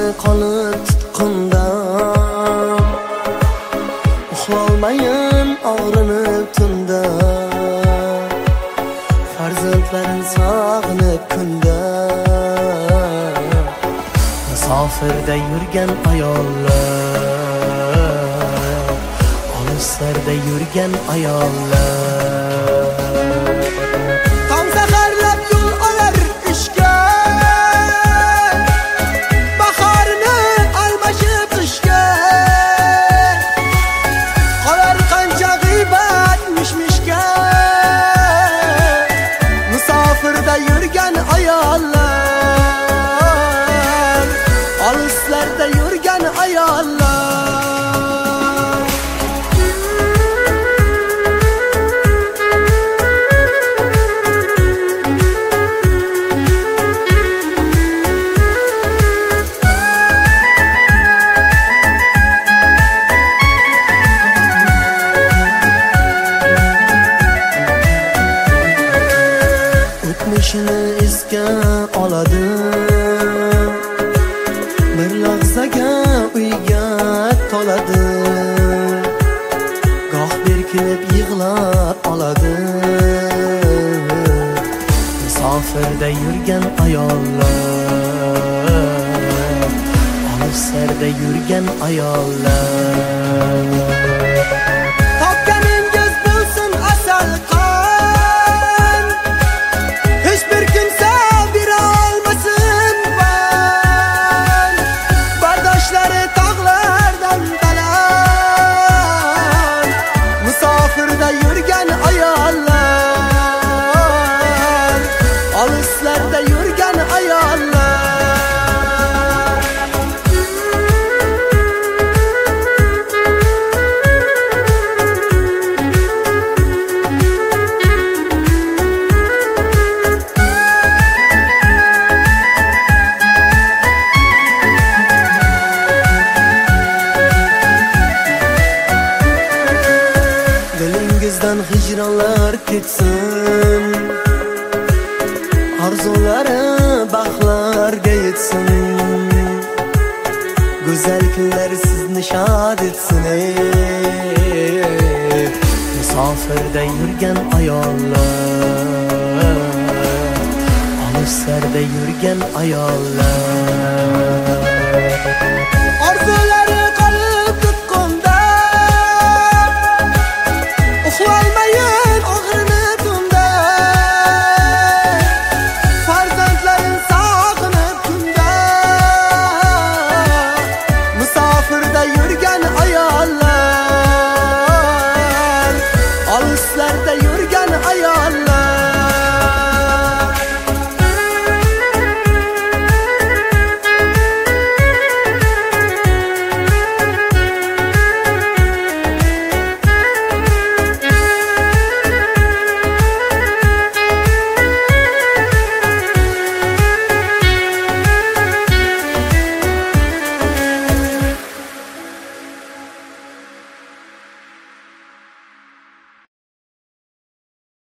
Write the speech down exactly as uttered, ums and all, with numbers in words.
qolib tutqunda, uxlolmayin og'rinib tunda, farzandlarin sog'inib kunda. Musofirda yurgan ayollar, olislarda yurgan ayollar, tong saharlab yo'l olar ishga, bahorni almashib qishga. Qolar qancha g'iybat mishmishga, musofirda yurgan ayollar, olislarda yurgan ayollar. O'tmishini esga oladi, bir lahzaga uyga toladi, goh berkilib yig'lab oladi. Musofirda yurgan ayollar, olislarda yurgan ayollar. Topganingiz bo'lsin asal qon, hech bir kimsa bera olmasin ban. Bardoshlari tog'lardan baland, musofirda yurgan ayollar, olislarda yurgan ayollar. Dilingizdan hijronlar ketsin, orzulari baxtlarga yetsin, go'zal kunlar sizni shod etsin. Musofirda yurgan ayollar, olislarda yurgan ayollar, orzulari qolib tutqunda, uxlolmayin og'rinib tunda, farzandlarin sog'inib kunda. Musofirda yurgan ayollar, olislarda yurgan ayollar.